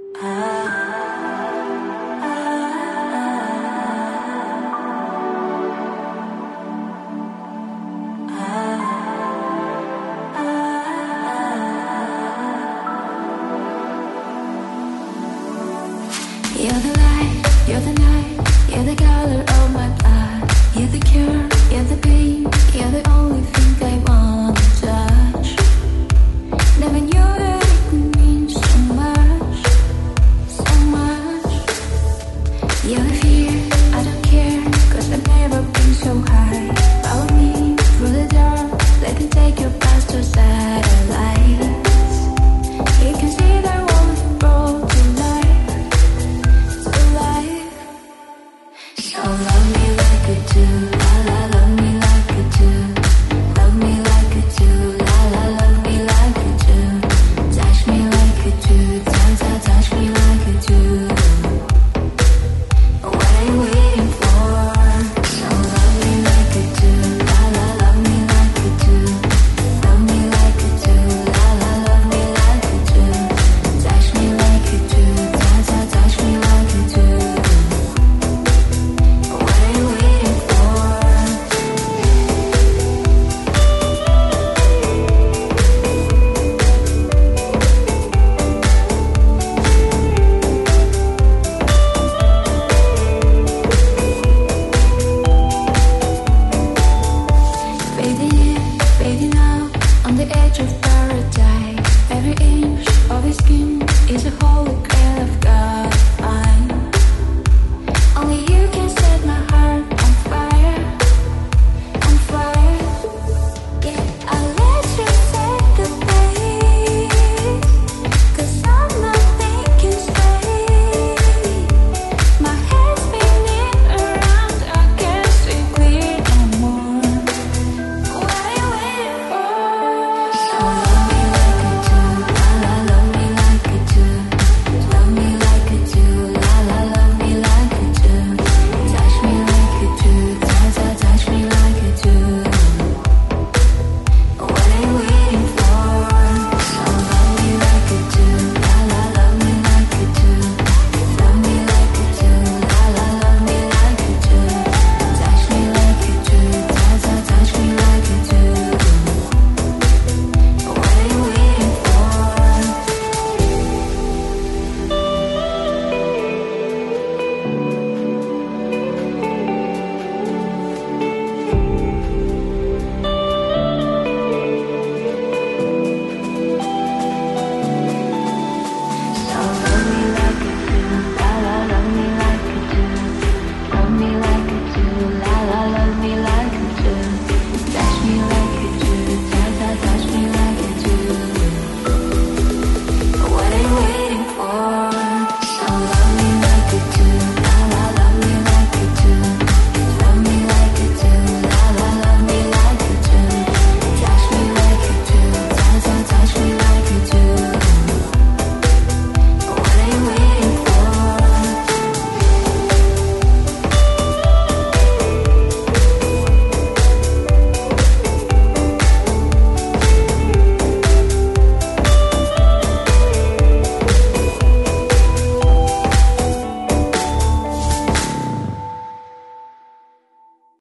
You're the light, you're the night, you're the color of my blood. You're the cure, you're the pain, you're the only thing I wanna touch. Never knew that it could mean so much, so much. You're the fear, I don't care, 'cause I've never been so high. Follow me through the dark, let me take you past your satellites. You can see that world brought to life, to life. So love me like you do, la la, love me like you do. Love me like you do, la la, love me like you do. Touch me like you do, ta ta, touch me like you do.